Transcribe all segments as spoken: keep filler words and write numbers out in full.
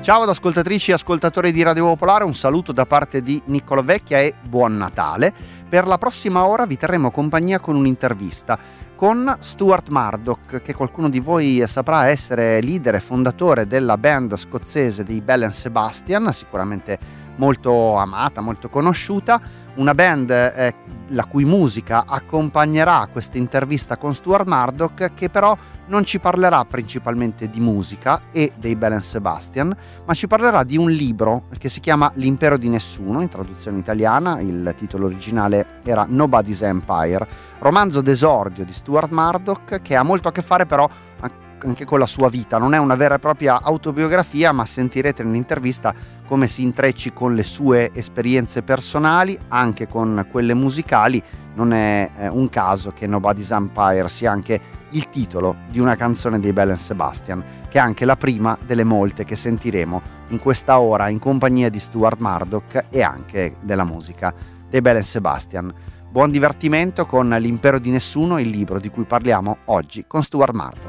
Ciao ad ascoltatrici e ascoltatori di Radio Popolare, un saluto da parte di Niccolò Vecchia e buon Natale. Per la prossima ora vi terremo compagnia con un'intervista con Stuart Murdoch, che qualcuno di voi saprà essere leader e fondatore della band scozzese dei Belle and Sebastian, sicuramente molto amata, molto conosciuta, una band eh, la cui musica accompagnerà questa intervista con Stuart Murdoch, che però non ci parlerà principalmente di musica e dei Belle and Sebastian, ma ci parlerà di un libro che si chiama L'impero di nessuno, in traduzione italiana. Il titolo originale era Nobody's Empire, romanzo d'esordio di Stuart Murdoch, che ha molto a che fare però anche con la sua vita. Non è una vera e propria autobiografia, ma sentirete nell'intervista come si intrecci con le sue esperienze personali, anche con quelle musicali. Non è eh, un caso che Nobody's Empire sia anche il titolo di una canzone dei Belle and Sebastian, che è anche la prima delle molte che sentiremo in questa ora in compagnia di Stuart Murdoch e anche della musica dei Belle and Sebastian. Buon divertimento con L'impero di nessuno, il libro di cui parliamo oggi con Stuart Murdoch.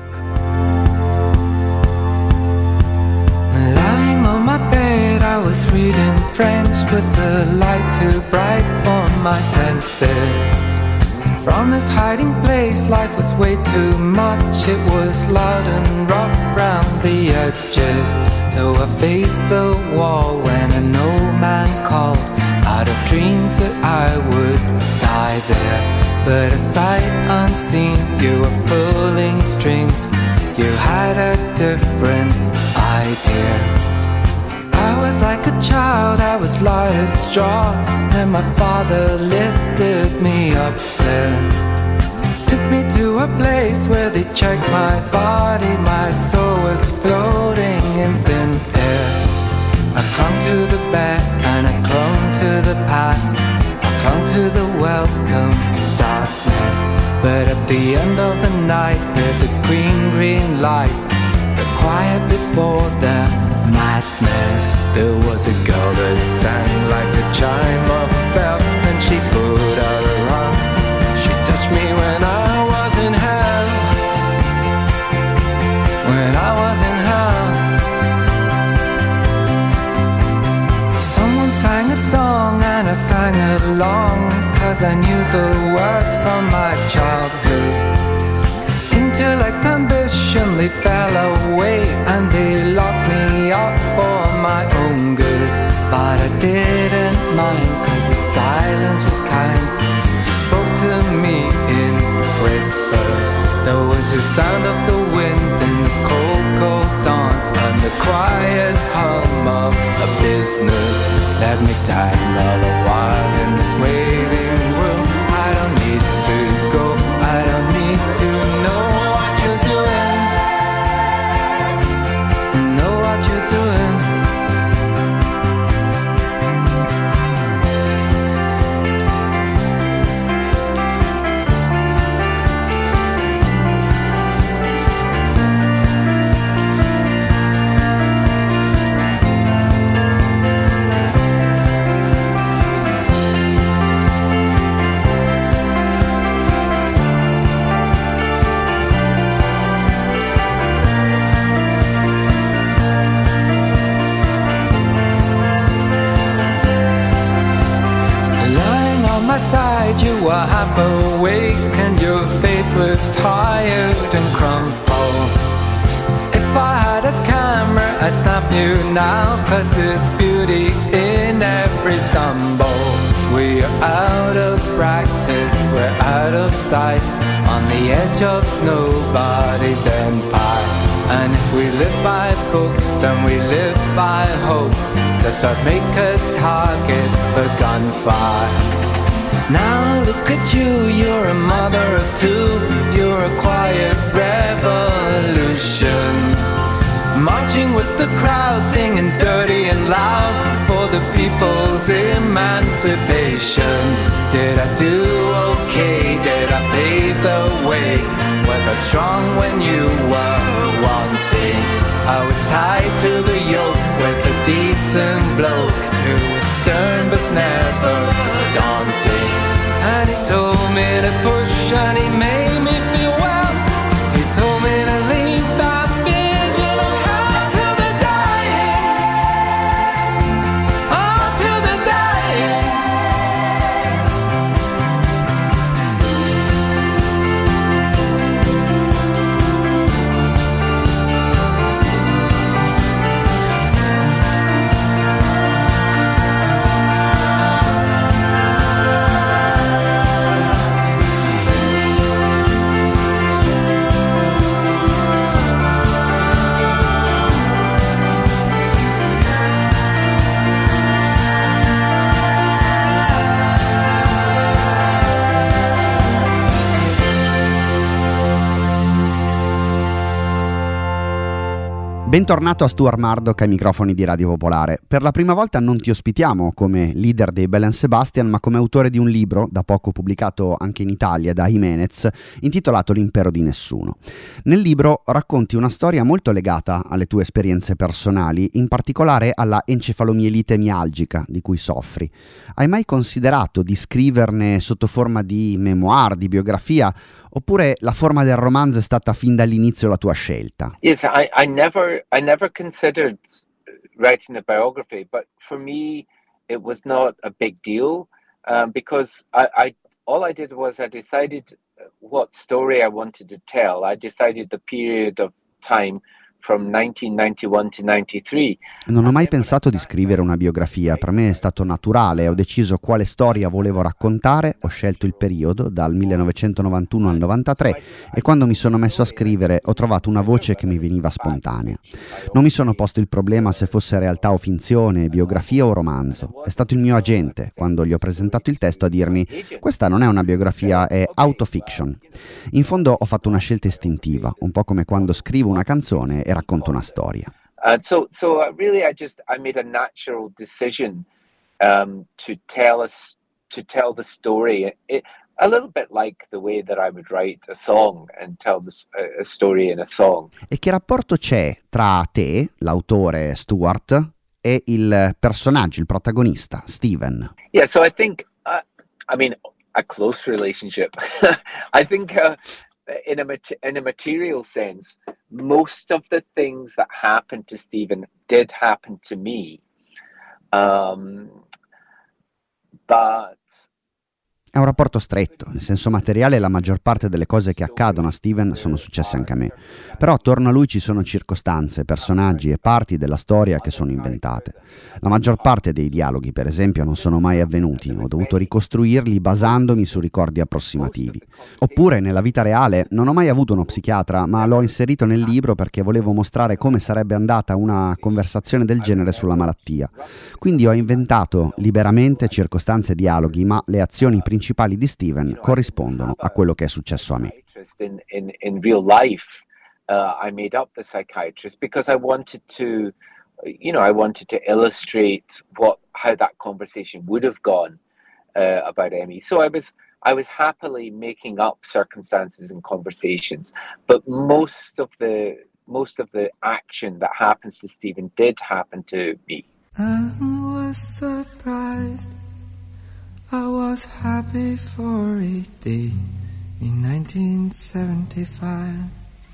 Lying on my bed, I was reading French with the light too bright for my senses. From this hiding place, life was way too much. It was loud and rough round the edges. So I faced the wall when an old man called, out of dreams that I would die there. But at sight unseen, you were pulling strings. You had a different idea. I was like a child, I was light as straw, and my father lifted me up there. Took me to a place where they checked my body. My soul was floating in thin air. I clung to the bed and I clung to the past. I clung to the welcome darkness. But at the end of the night, there's a green, green light. The quiet before the madness. There was a girl that sang like the chime of a bell, and she put out her arm. She touched me when I was in hell. When I was in hell. Someone sang a song and I sang along, 'cause I knew the words from my childhood. Intellect, ambition, they fell away, and they locked me up for my own good. But I didn't mind, 'cause the silence was kind. You spoke to me in whispers. There was the sound of the wind in the cold, cold dawn, and the quiet hum of a business. Let me tangle a while in this waiting room. I don't need to go, I don't need to know what you're doing. Know what you're doing. You were half awake and your face was tired and crumpled. If I had a camera, I'd snap you now, 'cause there's beauty in every stumble. We're out of practice, we're out of sight, on the edge of nobody's empire. And if we live by books and we live by hope, does that make us targets for gunfire? Now look at you, you're a mother of two. You're a quiet revolution, marching with the crowd, singing dirty and loud for the people's emancipation. Did I do okay? Did I pave the way? Was I strong when you were wanting? I was tied to the yoke with a decent bloke who was stern but never daunting. And he told me to push and he made me feel well. He told me to leave that vision of hell to the dying. Bentornato a Stuart Murdoch ai microfoni di Radio Popolare. Per la prima volta non ti ospitiamo come leader dei Bell and Sebastian, ma come autore di un libro, da poco pubblicato anche in Italia da Jimenez, intitolato L'impero di nessuno. Nel libro racconti una storia molto legata alle tue esperienze personali, in particolare alla encefalomielite mialgica di cui soffri. Hai mai considerato di scriverne sotto forma di memoir, di biografia, oppure la forma del romanzo è stata fin dall'inizio la tua scelta? Yes, I, I never I never considered writing a biography, but for me it was not a big deal um, because I, I all I did was I decided what story I wanted to tell. I decided the period of time from nineteen ninety-one to ninety-three. Non ho mai pensato di scrivere una biografia, per me è stato naturale, ho deciso quale storia volevo raccontare, ho scelto il periodo dal millenovecentonovantuno al novantatré e quando mi sono messo a scrivere ho trovato una voce che mi veniva spontanea. Non mi sono posto il problema se fosse realtà o finzione, biografia o romanzo. È stato il mio agente, quando gli ho presentato il testo, a dirmi: questa non è una biografia, è autofiction. In fondo ho fatto una scelta istintiva, un po' come quando scrivo una canzone e racconto una storia. Uh, so, so uh, really, I just I made a natural decision um, to tell us to tell the story. It, a little bit like the way that I would write a song and tell this, uh, a story in a song. E che rapporto c'è tra te, l'autore Stuart, e il personaggio, il protagonista, Steven? Yeah, so I think uh, I mean a close relationship. I think. Uh, In a, in a material sense, most of the things that happened to Stephen did happen to me. Um, but È un rapporto stretto, in senso materiale la maggior parte delle cose che accadono a Steven sono successe anche a me, però attorno a lui ci sono circostanze, personaggi e parti della storia che sono inventate. La maggior parte dei dialoghi, per esempio, non sono mai avvenuti, ho dovuto ricostruirli basandomi su ricordi approssimativi. Oppure, nella vita reale, non ho mai avuto uno psichiatra, ma l'ho inserito nel libro perché volevo mostrare come sarebbe andata una conversazione del genere sulla malattia. Quindi ho inventato liberamente circostanze e dialoghi, ma le azioni principali principali di Steven corrispondono a quello che è successo a me. In, in, in real life, uh, I made up the psychiatrist because I wanted to, you know, I wanted to illustrate what how that conversation would have gone uh, about Emmy. So I was I was happily making up circumstances and conversations, but most of the most of the action that happens to Steven did happen to me. I was surprised. I was happy for a day in nineteen seventy-five.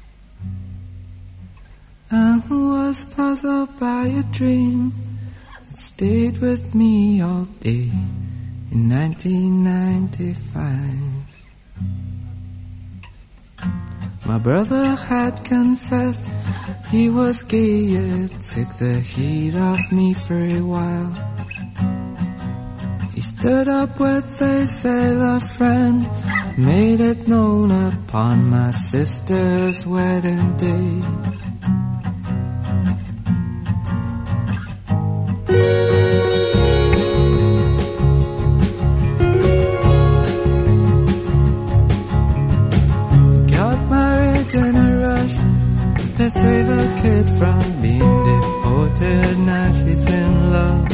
I was puzzled by a dream that stayed with me all day in nineteen ninety-five. My brother had confessed he was gay, it took the heat off me for a while. He stood up with a sailor friend, made it known upon my sister's wedding day. We got married in a rush to save a kid from being deported, now she's in love.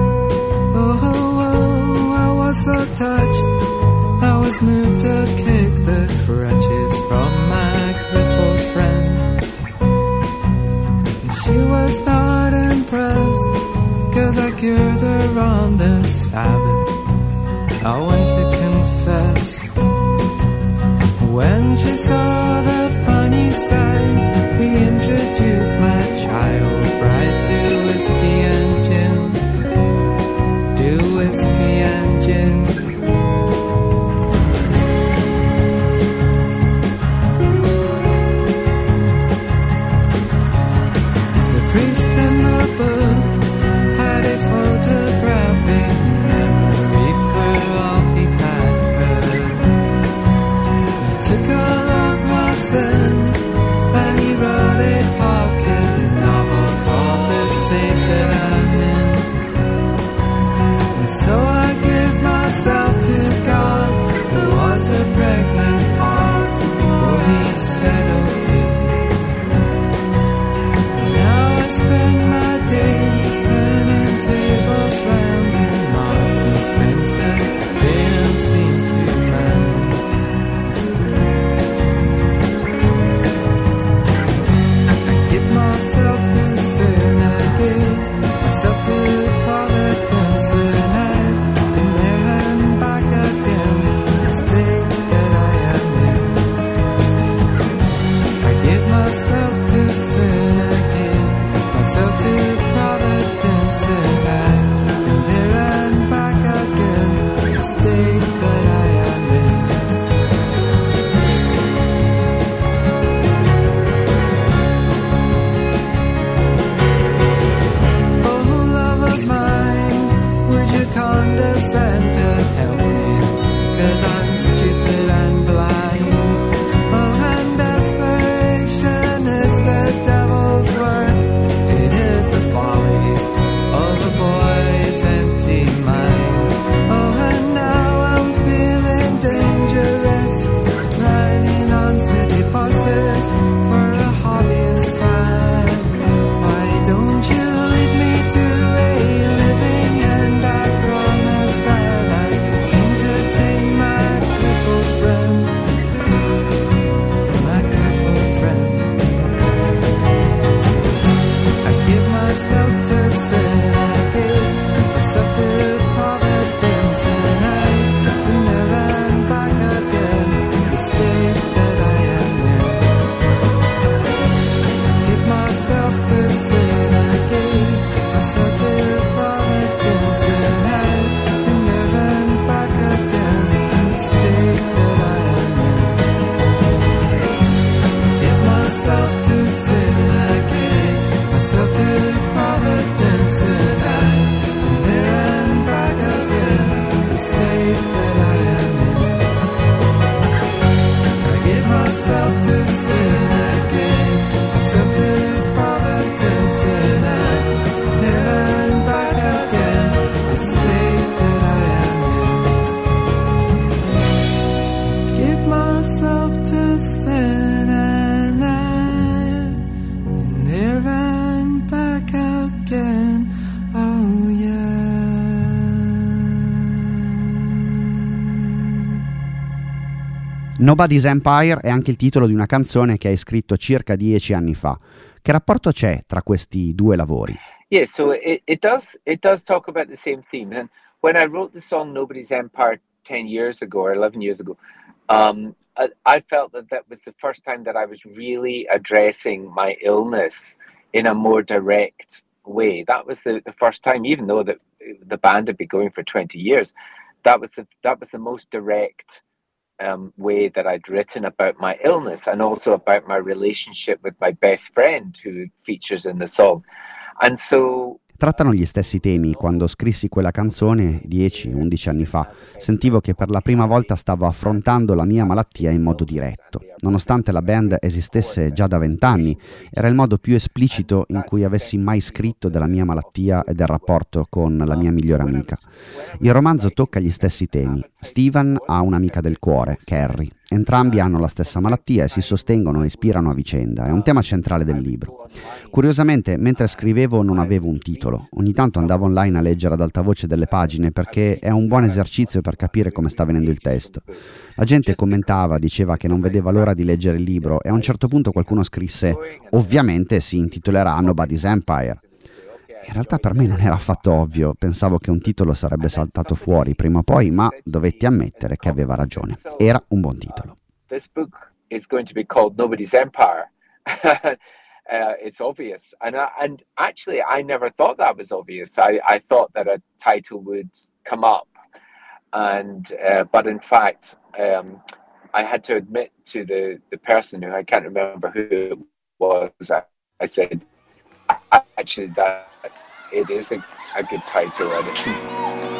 So touched, I was moved to kick the crutches from my crippled friend. And she was not impressed, cause I cured her on the Sabbath. I went to confess. When she saw the funny side, we introduced my child bride to whiskey and gin. To whiskey and gin. The priest in the book had a photographic memory for all he had heard. He took all of my sins and he wrote a pocket novel called The State That I'm In. So I give myself to God. There was a pregnant pause before he settled to. Now Nobody's Empire è anche il titolo di una canzone che hai scritto circa dieci anni fa. Che rapporto c'è tra questi due lavori? Yeah, so it, it does it does talk about the same theme. And when I wrote the song Nobody's Empire ten years ago or eleven years ago, um, I, I felt that that was the first time that I was really addressing my illness in a more direct way. That was the, the first time, even though the, the band had been going for twenty years, that was the, that was the most direct Um, way that I'd written about my illness and also about my relationship with my best friend who features in the song. And so Trattano gli stessi temi. Quando scrissi quella canzone dieci undici anni fa, sentivo che per la prima volta stavo affrontando la mia malattia in modo diretto. Nonostante la band esistesse già da vent'anni, era il modo più esplicito in cui avessi mai scritto della mia malattia e del rapporto con la mia migliore amica. Il romanzo tocca gli stessi temi. Steven ha un'amica del cuore, Carrie. Entrambi hanno la stessa malattia e si sostengono e ispirano a vicenda. È un tema centrale del libro. Curiosamente, mentre scrivevo non avevo un titolo. Ogni tanto andavo online a leggere ad alta voce delle pagine perché è un buon esercizio per capire come sta venendo il testo. La gente commentava, diceva che non vedeva l'ora di leggere il libro e a un certo punto qualcuno scrisse «Ovviamente si intitolerà Nobody's Empire». In realtà per me non era affatto ovvio, pensavo che un titolo sarebbe saltato fuori prima o poi, ma dovetti ammettere che aveva ragione. Era un buon titolo. This book is going to be called Nobody's Empire. uh, it's obvious. And, I, and actually, I never thought that was obvious. I, I thought that a title would come up. And uh, but in fact, um, I had to admit to the, the person who I can't remember who it was, I, I said, actually, that it is a, a good title. And it,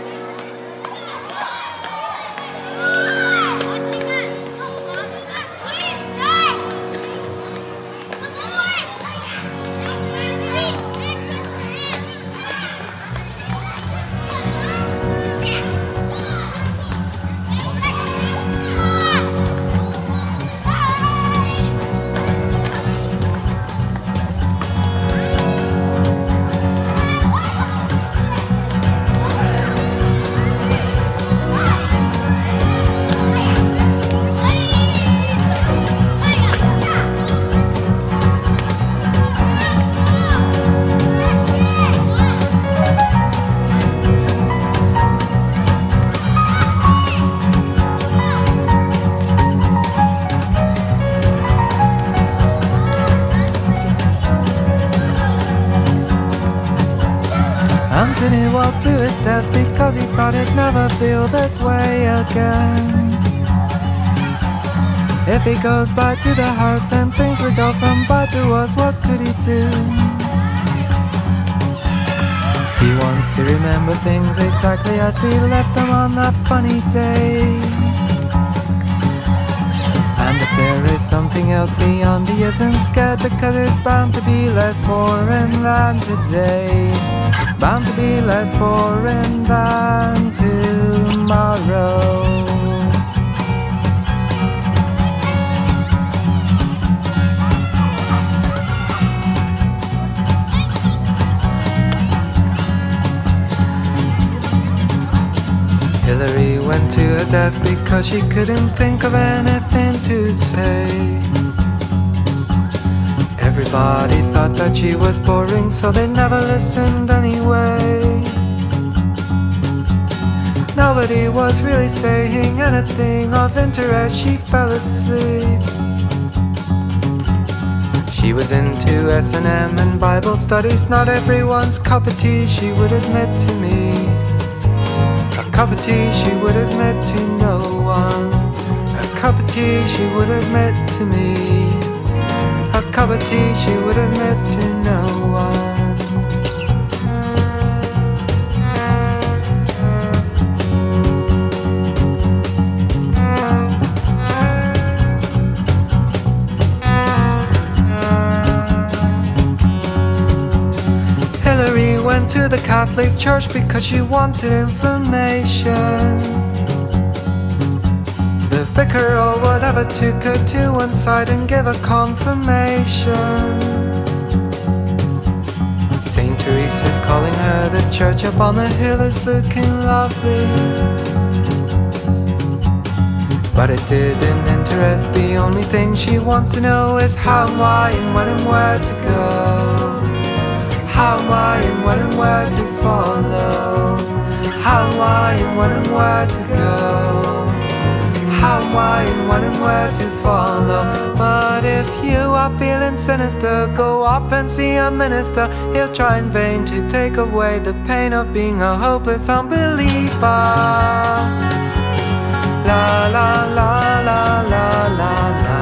Anthony walked to his death because he thought he'd never feel this way again. If he goes back to the house, then things will go from bad to worse. What could he do? He wants to remember things exactly as he left them on that funny day. And if there is something else beyond, he isn't scared because it's bound to be less boring than today. Bound to be less boring than tomorrow. Hillary went to her death because she couldn't think of anything to say. Everybody thought that she was boring, so they never listened anyway. Nobody was really saying anything of interest. She fell asleep. She was into S and M and Bible studies, not everyone's cup of tea, she would admit to me. A cup of tea she would admit to no one. A cup of tea she would admit to me. A cup of tea she would admit to no one. Hillary went to the Catholic Church because she wanted information. The vicar or whatever took her to one side and gave her confirmation. Saint Teresa's calling her, the church up on the hill is looking lovely. but it didn't interest. The only thing she wants to know is how, why, and when and where to go. How, why, and when and where to follow. How, why, and when and where to go. How, why, and when and where to follow. But if you are feeling sinister, go off and see a minister. He'll try in vain to take away the pain of being a hopeless unbeliever. La la la la la la la.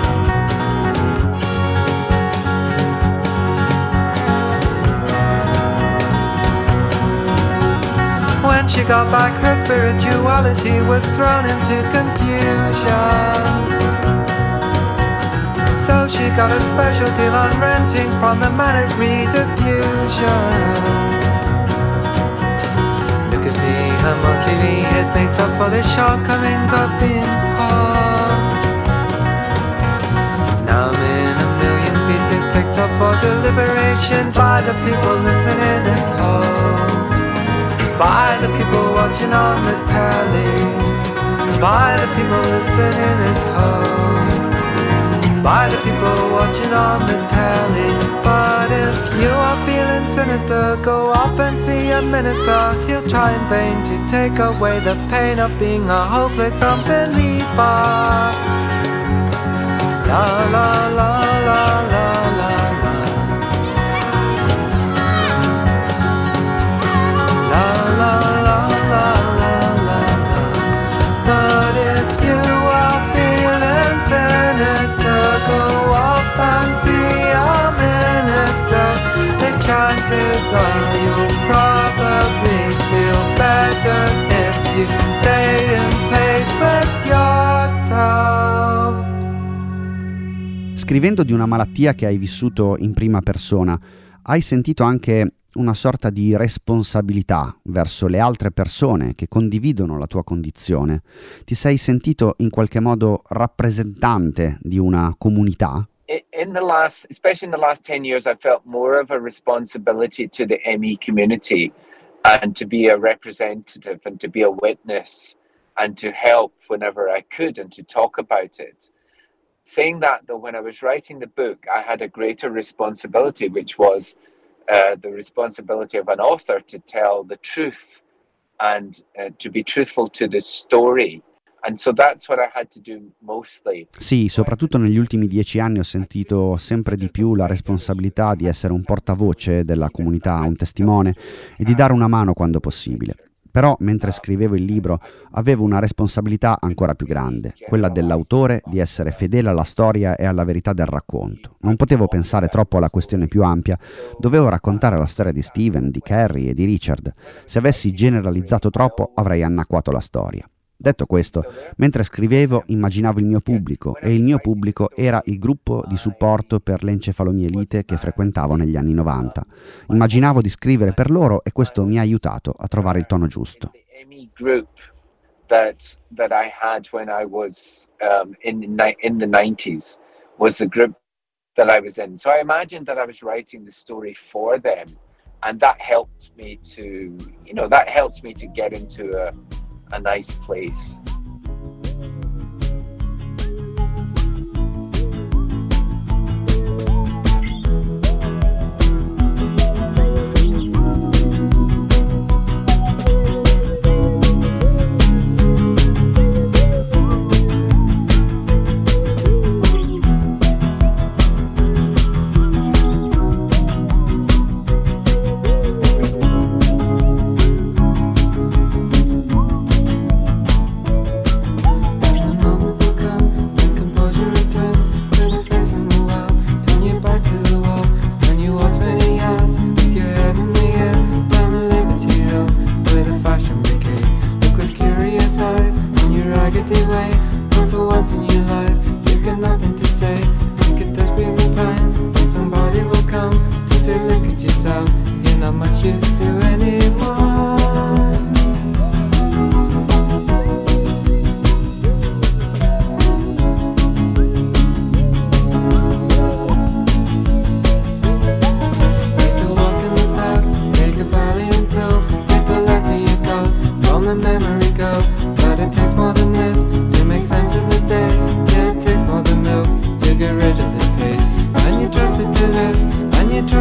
When she got back, her spirituality was thrown into confusion. So she got a special deal on renting from the manic rediffusion. Look at me, I'm on T V, it makes up for the shortcomings of being poor. Now I'm in a million pieces picked up for deliberation by the people listening at home. By the people watching on the telly. By the people listening at home. By the people watching on the telly. But if you are feeling sinister, go off and see a minister. He'll try in vain to take away the pain of being a hopeless unbeliever. La la la la la la. Go off and see a minister. The chances are you'll probably feel better if you stay in place with yourself. Scrivendo di una malattia che hai vissuto in prima persona, hai sentito anche una sorta di responsabilità verso le altre persone che condividono la tua condizione? Ti sei sentito in qualche modo rappresentante di una comunità? In the last, especially in the last ten years, I felt more of a responsibility to the M E community and to be a representative and to be a witness and to help whenever I could and to talk about it. Saying that, though, when I was writing the book, I had a greater responsibility, which was Uh, the responsibility of an author to tell the truth and uh, to be truthful to the story. And so that's what I had to do mostly. Sì, soprattutto negli ultimi dieci anni ho sentito sempre di più la responsabilità di essere un portavoce della comunità, un testimone e di dare una mano quando possibile. Però, mentre scrivevo il libro, avevo una responsabilità ancora più grande, quella dell'autore di essere fedele alla storia e alla verità del racconto. Non potevo pensare troppo alla questione più ampia, dovevo raccontare la storia di Steven, di Carrie e di Richard. Se avessi generalizzato troppo, avrei annacquato la storia. Detto questo, mentre scrivevo immaginavo il mio pubblico e il mio pubblico era il gruppo di supporto per l'encefalomielite che frequentavo negli anni novanta. Immaginavo di scrivere per loro e questo mi ha aiutato a trovare il tono giusto. That that I had when I was um, in in the nineties was the group that I was in. So I imagined that I was writing the story for them, and that helped me to, you know, that helped me to get into a a nice place. Memory go, but it takes more than this to make sense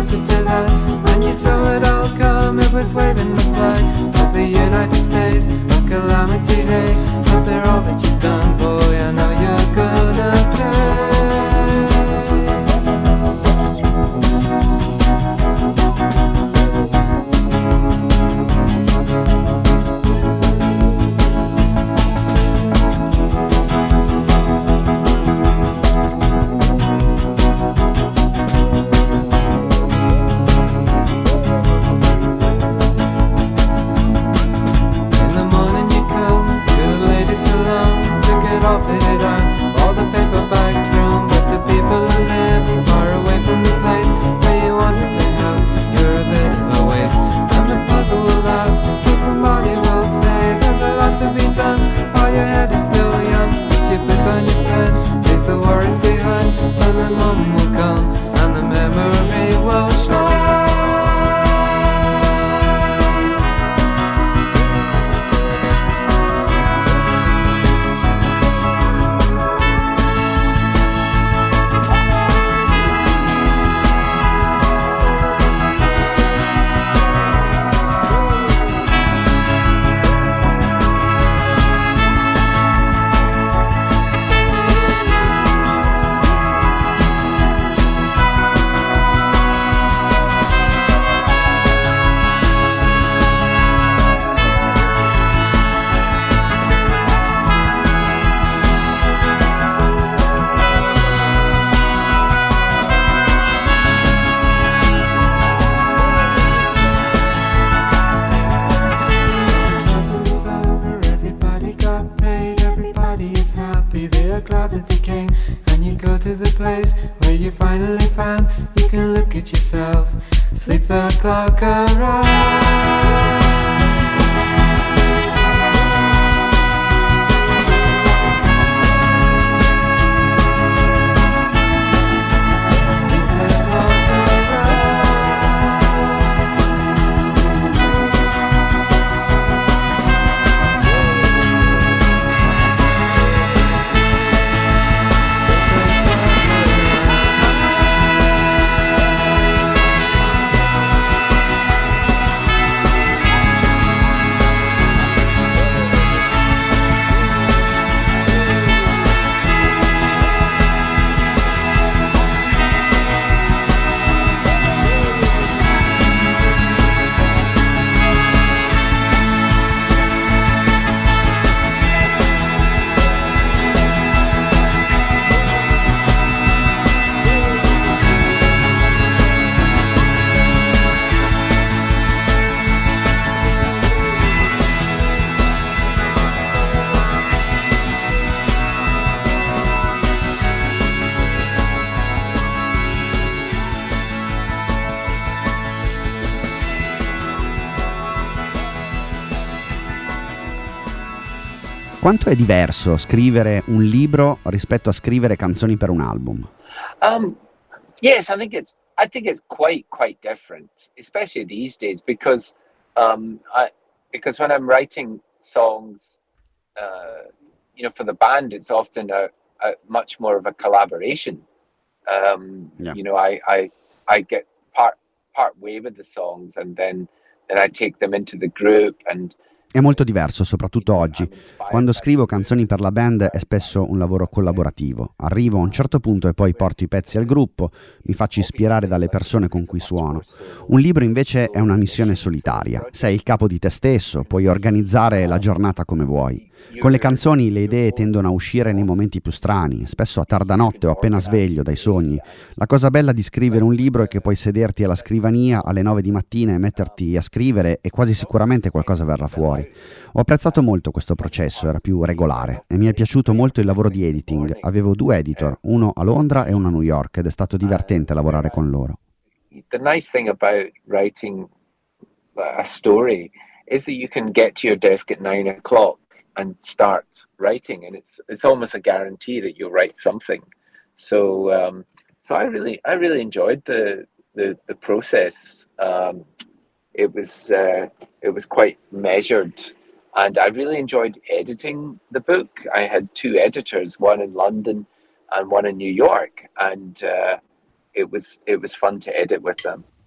closer to that. When you saw it all come, it was waving the flag of the United States of calamity. Hey, after all that you've done, boy, I know you're gonna pay. Quanto è diverso scrivere un libro rispetto a scrivere canzoni per un album? Um, yes, I think it's I think it's quite quite different, especially these days, because um, I because when I'm writing songs, uh, you know, for the band, it's often a, a much more of a collaboration. Um, yeah. You know, I, I I get part part way with the songs, and then then I take them into the group and. È molto diverso, soprattutto oggi. Quando scrivo canzoni per la band è spesso un lavoro collaborativo. Arrivo a un certo punto e poi porto i pezzi al gruppo, mi faccio ispirare dalle persone con cui suono. Un libro invece è una missione solitaria. Sei il capo di te stesso, puoi organizzare la giornata come vuoi. Con le canzoni le idee tendono a uscire nei momenti più strani, spesso a tarda notte o appena sveglio dai sogni. La cosa bella di scrivere un libro è che puoi sederti alla scrivania alle nove di mattina e metterti a scrivere e quasi sicuramente qualcosa verrà fuori. Ho apprezzato molto questo processo, era più regolare e mi è piaciuto molto il lavoro di editing. Avevo due editor, uno a Londra e uno a New York, ed è stato divertente lavorare con loro. The nice thing about writing a story is that you can get to your desk at nine o'clock and start writing, and it's it's almost a guarantee that you'll write something. So um, so I really I really enjoyed the the, the process. Um, it was uh, it was quite measured, and I really enjoyed editing the book. I had two editors, one in London and one in New York, and uh, it was it was fun to edit with them.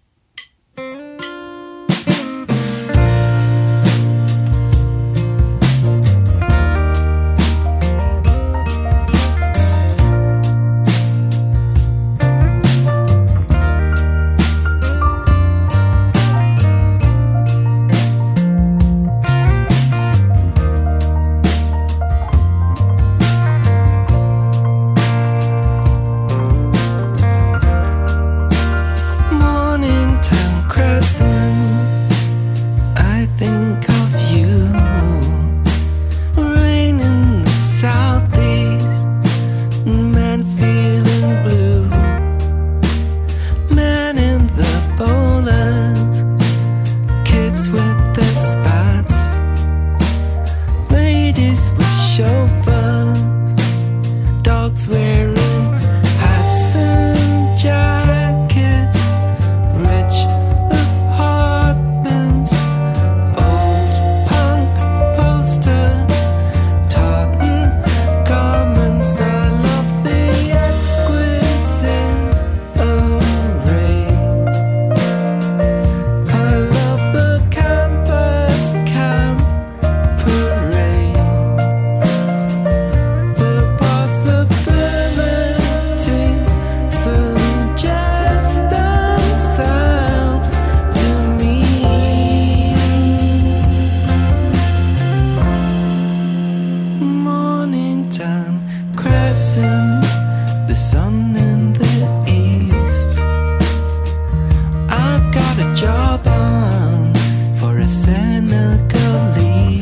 the Senegalese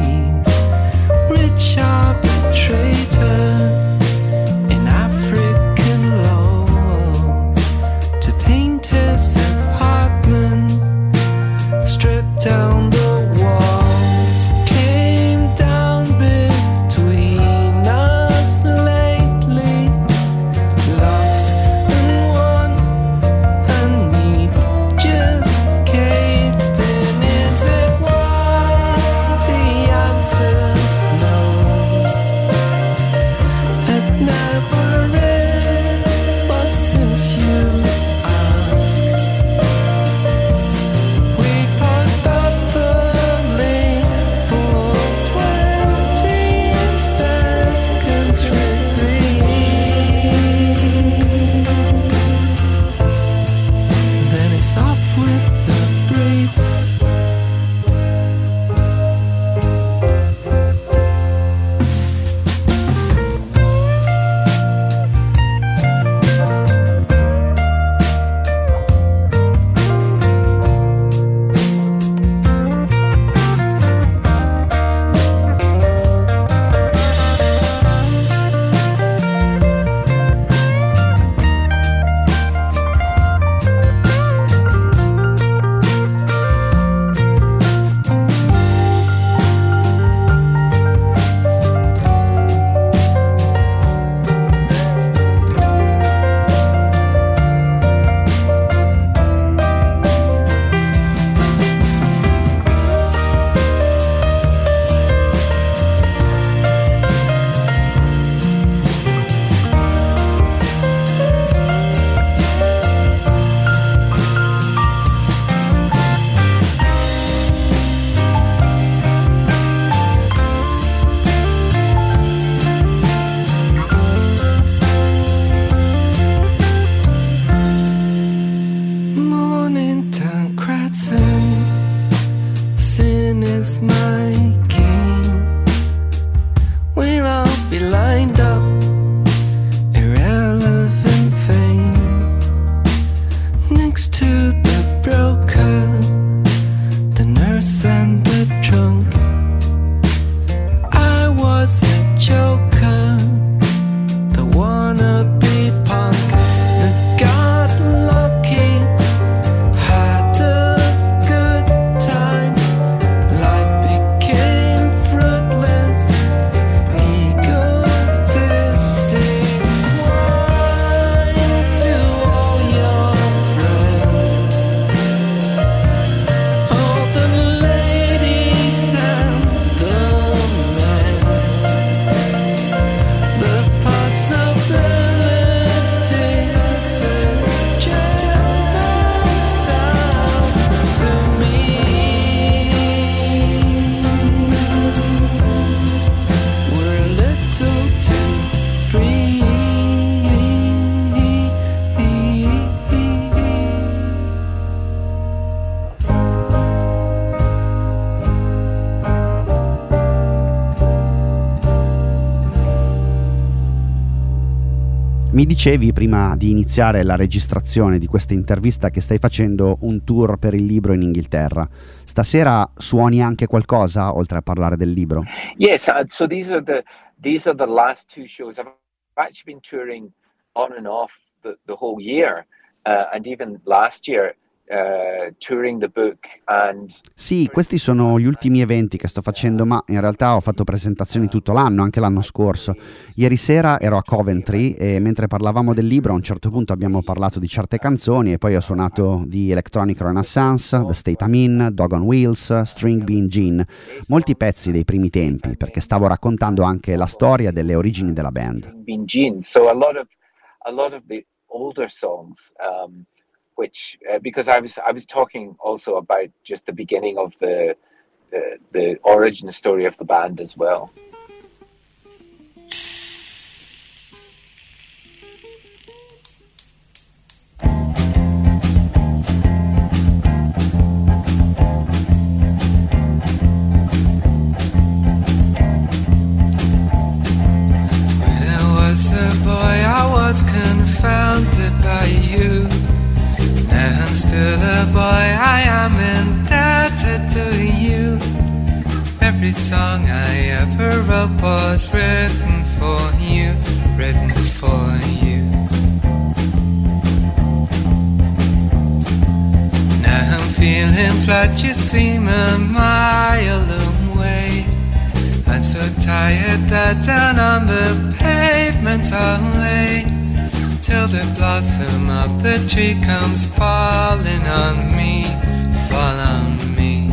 rich arbitrator in African law to paint his apartment, strip down the walls, came down between us lately, lost and won, and he just caved in. Is it wise? The answer's no. It never is, but since you ask, we paused properly for twenty seconds, really. Then it's off with the briefs. Mornington Crescent, sin is my king. We'll all be lined up, irrelevant fame, next to the broker, the nurse and the drunk. I was the joker, the wannabe punk that got lucky, had a good time. Life became fruitless, egotistic swine to all your friends, all the ladies and the men. The possibilities suggest themselves to me. We're a little too free. Mi dicevi prima di iniziare la registrazione di questa intervista che stai facendo un tour per il libro in Inghilterra. Stasera suoni anche qualcosa oltre a parlare del libro? Yes, uh, so these are the these are the last two shows. I've actually been touring on and off the, the whole year, uh, and even last year, uh, touring the book. And Sì, questi sono gli ultimi eventi che sto facendo, ma in realtà ho fatto presentazioni tutto l'anno, anche l'anno scorso. Ieri sera ero a Coventry e mentre parlavamo del libro a un certo punto abbiamo parlato di certe canzoni e poi ho suonato di Electronic Renaissance, The State I'm In, Dog on Wheels, String Bean Gin, molti pezzi dei primi tempi, perché stavo raccontando anche la storia delle origini della band. Bean Jeans. So a lot of a lot of the older songs, um, which uh, because I was I was talking also about just the beginning of the the, the origin story of the band as well. Was confounded by you. Now I'm still a boy, I am indebted to Every song I ever wrote was written for you, written for you. Now I'm feeling flat, you seem a mile away. I'm so tired that down on the pavement I'll lay, till the blossom of the tree comes falling on me, fall on me.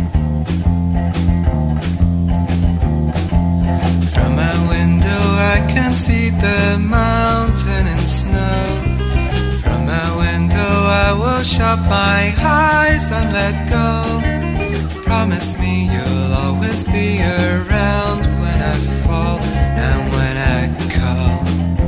From my window I can see the mountain and snow. From my window I will shut my eyes and let go. Promise me you'll always be around when I fall and when I call.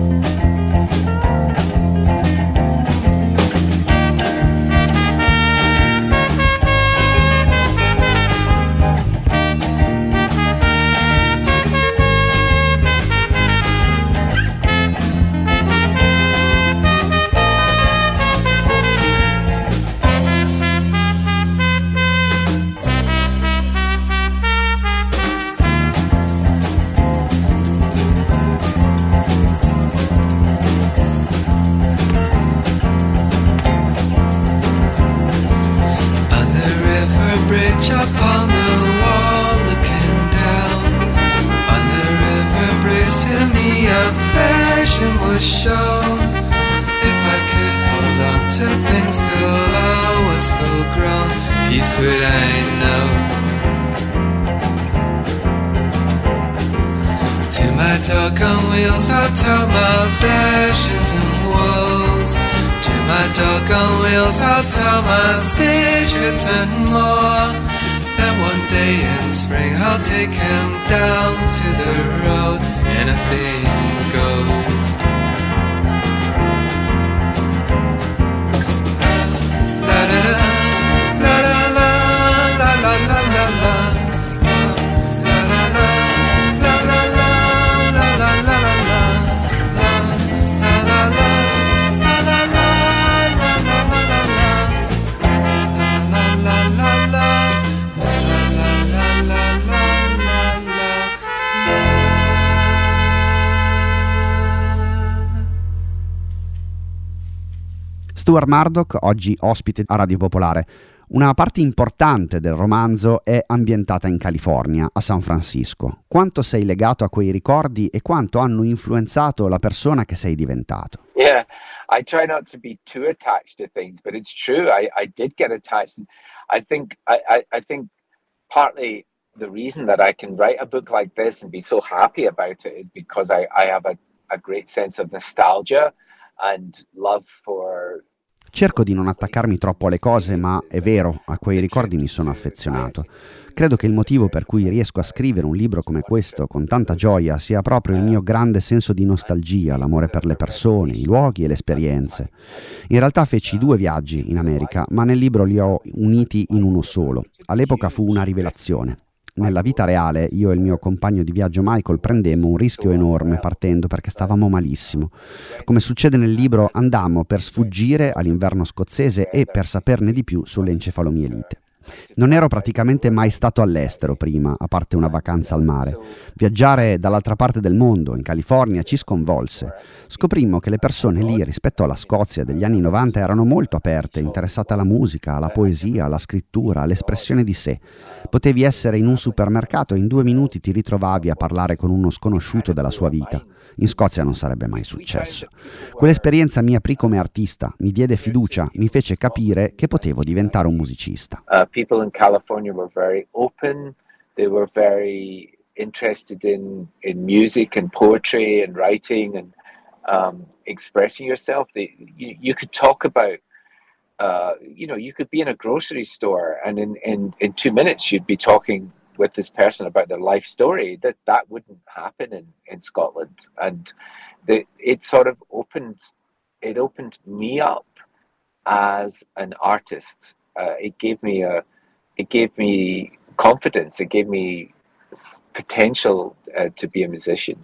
Upon the wall looking down on the river breeze, to me a vision was shown. If I could hold on to things till I was full grown, peace would I know. To my dog on wheels I'll tell my visions and woes. To my dog on wheels I'll tell my secrets and more. Then one day in spring I'll take him down to the road, anything goes. La la la la la la la la la la la. Stuart Murdoch, oggi ospite a Radio Popolare. Una parte importante del romanzo è ambientata in California, a San Francisco. Quanto sei legato a quei ricordi e quanto hanno influenzato la persona che sei diventato? Yeah, I try not to be too attached to things, but it's true. I, I did get attached. And I think I, I, I think partly the reason that I can write a book like this and be so happy about it is because I, I have a, a great sense of nostalgia and love for. Cerco di non attaccarmi troppo alle cose, ma è vero, a quei ricordi mi sono affezionato. Credo che il motivo per cui riesco a scrivere un libro come questo con tanta gioia sia proprio il mio grande senso di nostalgia, l'amore per le persone, i luoghi e le esperienze. In realtà feci due viaggi in America, ma nel libro li ho uniti in uno solo. All'epoca fu una rivelazione. Nella vita reale io e il mio compagno di viaggio Michael prendemmo un rischio enorme partendo perché stavamo malissimo. Come succede nel libro, andammo per sfuggire all'inverno scozzese e per saperne di più sull'encefalomielite. Non ero praticamente mai stato all'estero prima, a parte una vacanza al mare. Viaggiare dall'altra parte del mondo, in California, ci sconvolse. Scoprimmo che le persone lì, rispetto alla Scozia degli anni novanta, erano molto aperte, interessate alla musica, alla poesia, alla scrittura, all'espressione di sé. Potevi essere in un supermercato e in due minuti ti ritrovavi a parlare con uno sconosciuto della sua vita. In Scozia non sarebbe mai successo. Quell'esperienza mi aprì come artista, mi diede fiducia, mi fece capire che potevo diventare un musicista. Uh, people in California were very open. They were very interested in, in music and poetry and writing and um, expressing yourself. They, you, you could talk about, uh, you know, you could be in a grocery store and in, in, in two minutes you'd be talking with this person about their life story. That that wouldn't happen in, in Scotland. And the, it sort of opened, it opened me up as an artist. Uh, it gave me a, it gave me confidence. It gave me potential uh, to be a musician.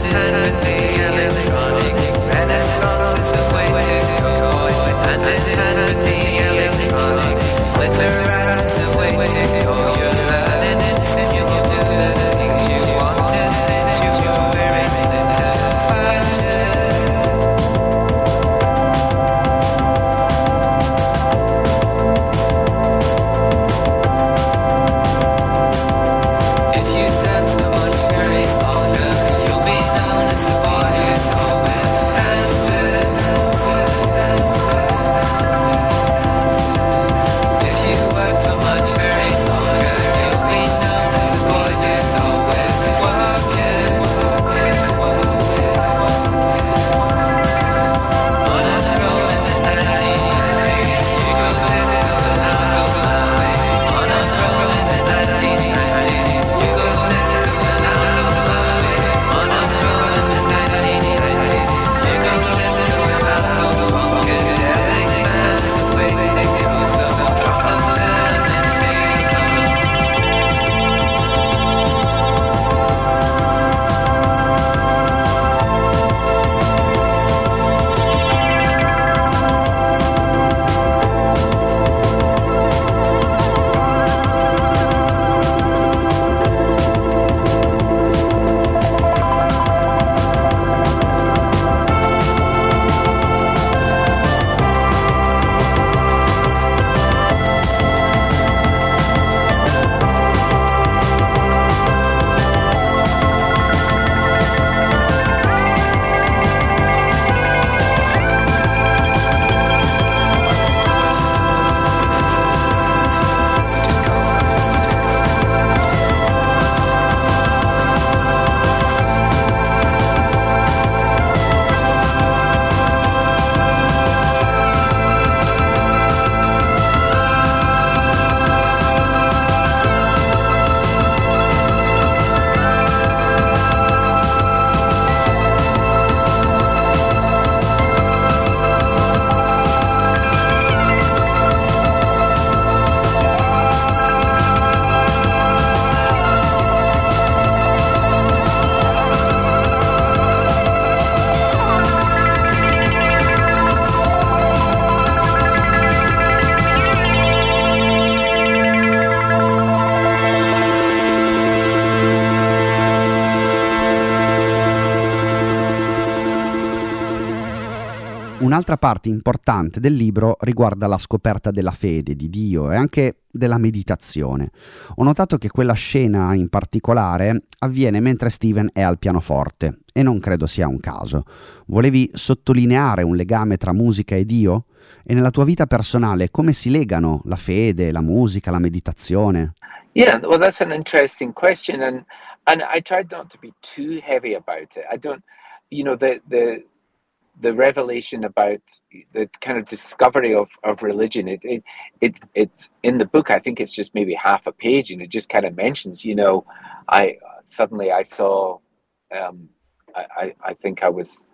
Un'altra parte importante del libro riguarda la scoperta della fede, di Dio e anche della meditazione. Ho notato che quella scena in particolare avviene mentre Steven è al pianoforte e non credo sia un caso. Volevi sottolineare un legame tra musica e Dio? E nella tua vita personale come si legano la fede, la musica, la meditazione? Yeah, well, that's an interesting question, and and I tried not to be too heavy about it. I don't, you know, the the the revelation about the kind of discovery of, of religion, it, it it it's in the book. I think it's just maybe half a page, and it just kind of mentions, you know, I suddenly I saw, um, I, I I think I was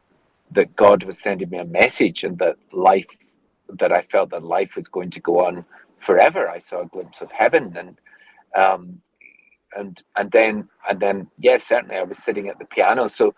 that God was sending me a message, and that life, that I felt that life was going to go on forever. I saw a glimpse of heaven, and um, and and then and then yes, certainly I was sitting at the piano. So.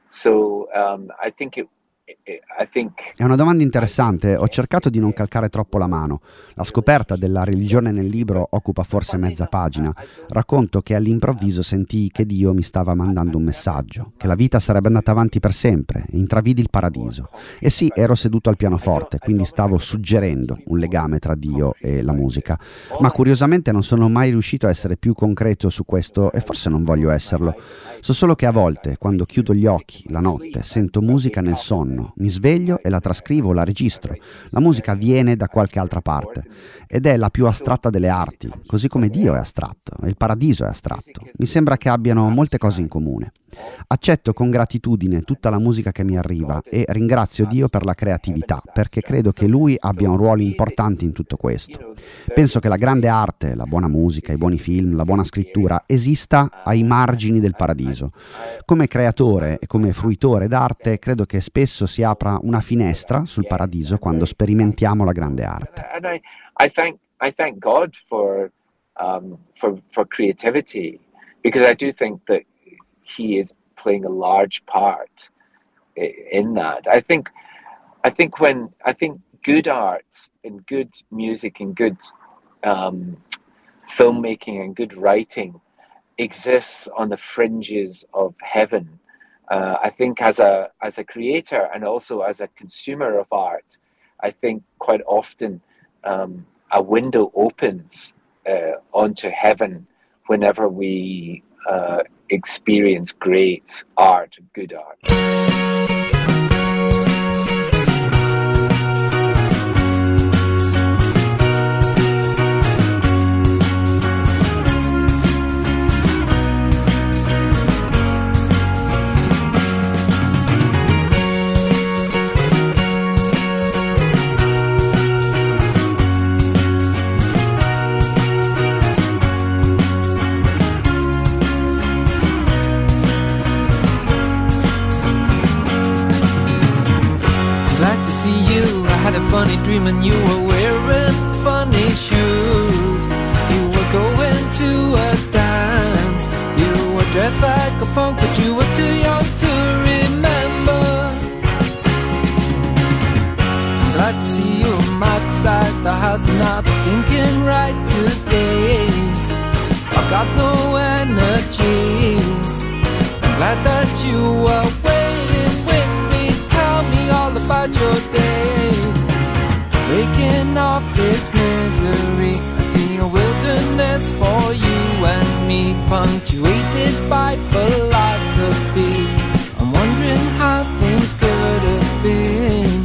So um, I think it, it, I think È una domanda interessante. Ho cercato di non calcare troppo la mano. La scoperta della religione nel libro occupa forse mezza pagina. Racconto che all'improvviso sentii che Dio mi stava mandando un messaggio, che la vita sarebbe andata avanti per sempre, e intravidi il paradiso. E sì, ero seduto al pianoforte, quindi stavo suggerendo un legame tra Dio e la musica. Ma curiosamente non sono mai riuscito a essere più concreto su questo, e forse non voglio esserlo. So solo che a volte, quando chiudo gli occhi, la notte, sento musica nel sonno, mi sveglio e la trascrivo, la registro. La musica viene da qualche altra parte ed è la più astratta delle arti, così come Dio è astratto e il paradiso è astratto. Mi sembra che abbiano molte cose in comune. Accetto con gratitudine tutta la musica che mi arriva e ringrazio Dio per la creatività, perché credo che Lui abbia un ruolo importante in tutto questo. Penso che la grande arte, la buona musica, i buoni film, la buona scrittura esista ai margini del paradiso. Come creatore e come fruitore d'arte credo che spesso si apra una finestra sul paradiso quando sperimentiamo la grande arte. and I I thank I thank God for um, for for creativity, because I do think that He is playing a large part in that. I think, I think when I think good art and good music and good um, filmmaking and good writing exists on the fringes of heaven. Uh, I think as a as a creator and also as a consumer of art, I think quite often um, a window opens uh, onto heaven whenever we uh, experience great art, good art. Funny dream and you were wearing funny shoes. You were going to a dance. You were dressed like a punk, but you were too young to remember. I'm glad to see you outside the house and I'll be thinking right today. I've got no energy. I'm glad that you were waiting with me. Tell me all about your day. Breaking off this misery, I see a wilderness for you and me, punctuated by philosophy. I'm wondering how things could have been.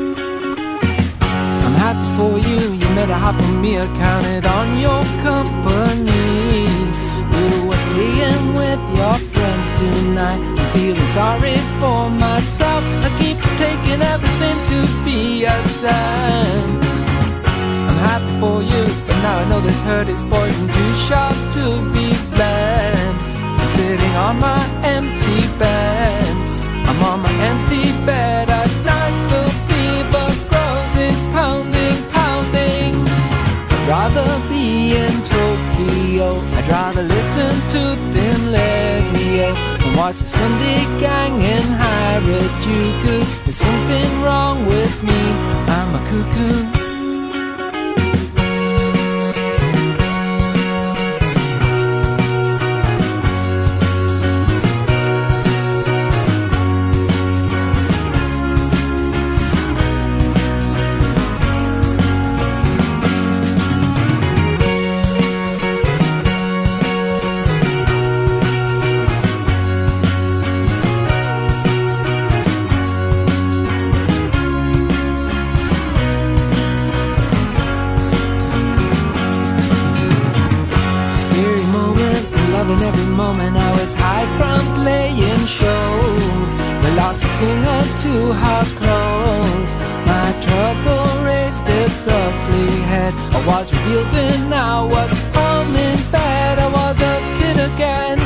I'm happy for you, you made a heart for me, I counted on your company. You were staying with your friends tonight. I'm feeling sorry for myself. I keep taking everything to be outside. I'm happy for you, but now I know this hurt is poison too sharp to be bled. I'm sitting on my empty bed. I'm on my empty bed at night. The fever grows, it's pounding, pounding. I'd rather be in Tokyo. I'd rather listen to Thin Lizzy and watch the Sunday Gang in Harajuku. There's something wrong with me, I'm a cuckoo. Singer to her clothes. My trouble raised its ugly head. I was revealed and I was home in bed. I was a kid again.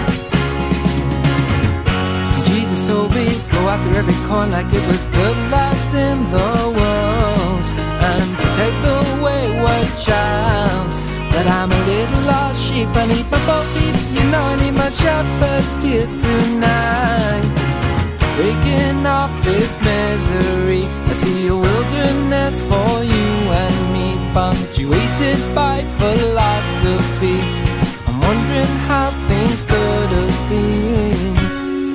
Jesus told me, go after every coin like it was the last in the world, and protect the wayward child. But I'm a little lost sheep, I need my bo peep. You know I need my shepherd dear tonight. Breaking off this misery, I see a wilderness for you and me, punctuated by philosophy. I'm wondering how things could have been.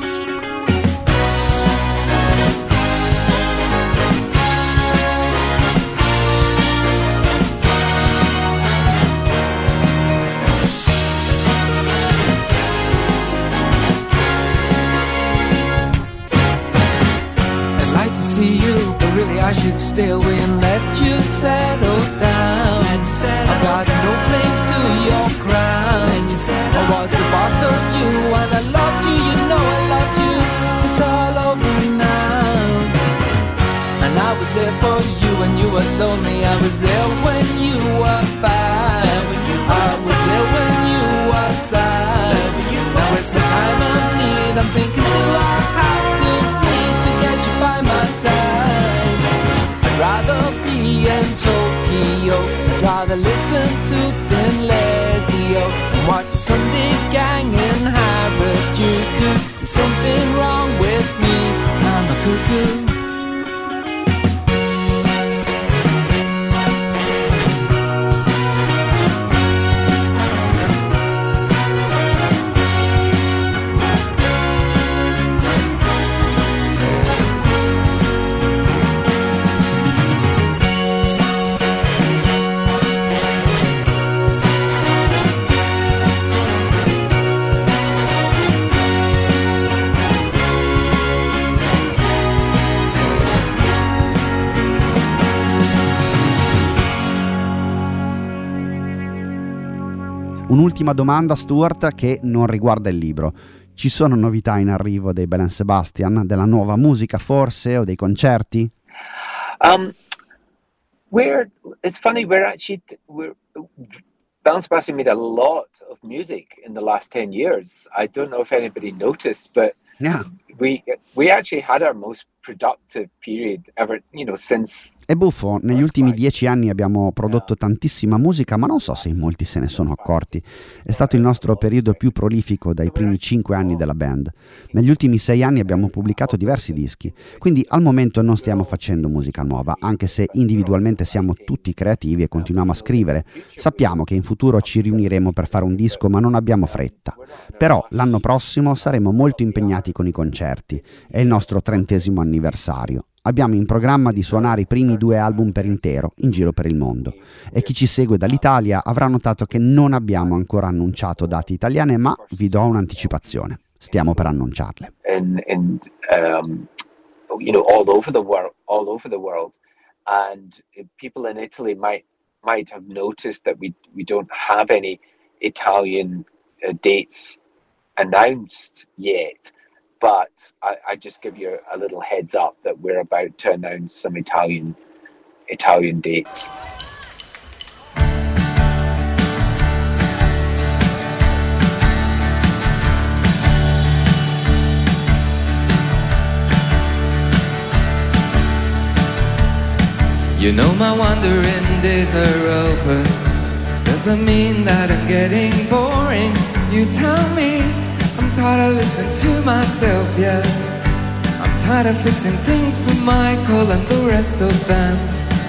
Really I should stay away and let you settle down. I've got no claims to your crown. I was the boss of you and I loved you, you know I loved you. It's all over now. And I was there for you when you were lonely. I was there when you were bad. I was there when you were sad. Now it's the time I need. I'm thinking, do I have to plead to get you by my side? I'd rather be in Tokyo. I'd rather listen to Thin Lizzy and watch the Sunday Gang in Harajuku. There's something something wrong with me. I'm a cuckoo. Un'ultima domanda, Stuart, che non riguarda il libro. Ci sono novità in arrivo dei Belle and Sebastian, della nuova musica forse, o dei concerti? Um, we're, it's funny, we're actually, we're, Belle and Sebastian made a lot of music in the last ten years. I don't know if anybody noticed, but yeah. we we actually had our most productive period ever, you know, since. È buffo, negli ultimi dieci anni abbiamo prodotto tantissima musica, ma non so se in molti se ne sono accorti. È stato il nostro periodo più prolifico dai primi cinque anni della band. Negli ultimi sei anni abbiamo pubblicato diversi dischi, quindi al momento non stiamo facendo musica nuova, anche se individualmente siamo tutti creativi e continuiamo a scrivere. Sappiamo che in futuro ci riuniremo per fare un disco, ma non abbiamo fretta. Però l'anno prossimo saremo molto impegnati con i concerti. È il nostro trentesimo anniversario. Abbiamo in programma di suonare i primi due album per intero in giro per il mondo, e chi ci segue dall'Italia avrà notato che non abbiamo ancora annunciato date italiane, ma vi do un'anticipazione: stiamo per annunciarle. And, and um, you know, all over the world, all over the world, and people in Italy might might have noticed that we we don't have any Italian uh, dates announced yet. But I, I just give you a little heads up that we're about to announce some Italian Italian dates. You know my wandering days are over. Doesn't mean that I'm getting boring. You tell me I'm tired of listening to myself, yeah. I'm tired of fixing things for Michael and the rest of them.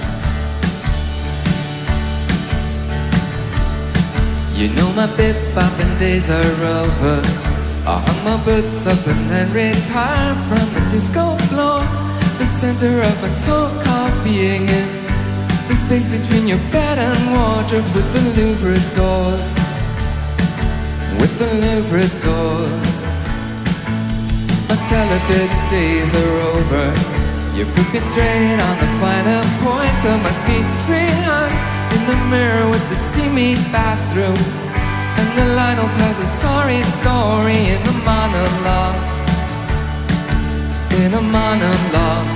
You know my bip-bopping days are over. I hung my boots up and then retired from the disco floor. The center of my so-called being is the space between your bed and wardrobe with the Louvre doors. With the Louvre doors. My celibate days are over. You put me straight on the finer points of my speech rehearsed in the mirror with the steamy bathroom. And the Lionel tells a sorry story in a monologue. In a monologue.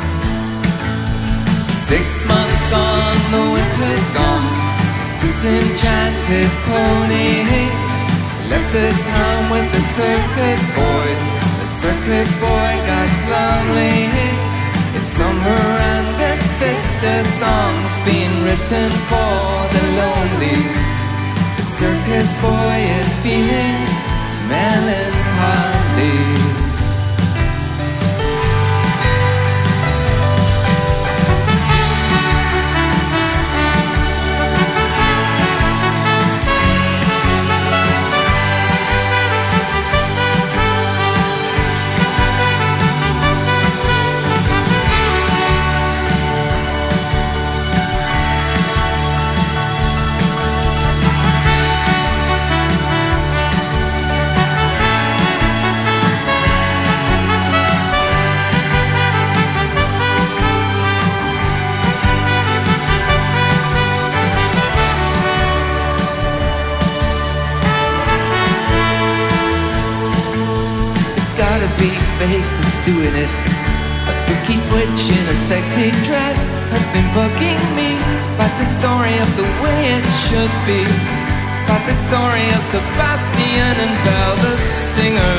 Six months on, the winter's gone. Disenchanted pony left the town with the circus boy. The circus boy got lonely. It's summer and their sister songs being written for the lonely. The circus boy is feeling melancholy. Be fake that's doing it. A spooky witch in a sexy dress has been bugging me about the story of the way it should be, about the story of Sebastian and Belle the singer.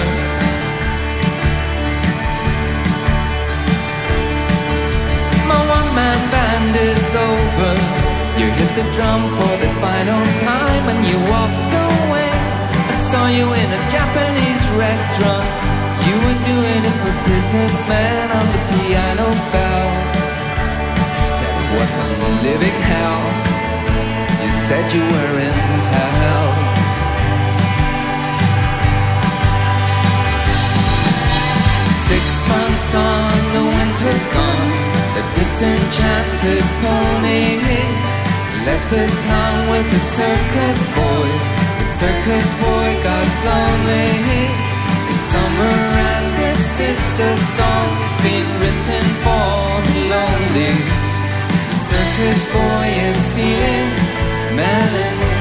My one-man band is over. You hit the drum for the final time and you walked away. I saw you in a Japanese restaurant. You were doing it for businessman on the piano bell. You said it was a living hell. You said you were in hell. Six months on, the winter's gone. The disenchanted pony left the town with the circus boy. The circus boy got lonely. The summer and his sister songs been written for the lonely. The circus boy is feeling melancholy.